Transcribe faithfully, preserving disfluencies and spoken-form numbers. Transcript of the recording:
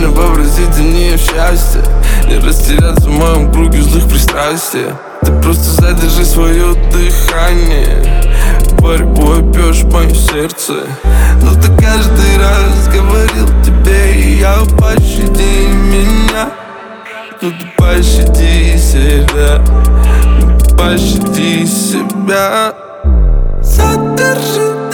Невозможно вообразить за нее счастье, не растеряться в моем круге злых пристрастий. Ты просто задержи свое дыхание, борьбой бьешь мое сердце. Но ты каждый раз говорил тебе, и я пощади меня. Ну ты пощади себя, ну ты пощади себя. Задержи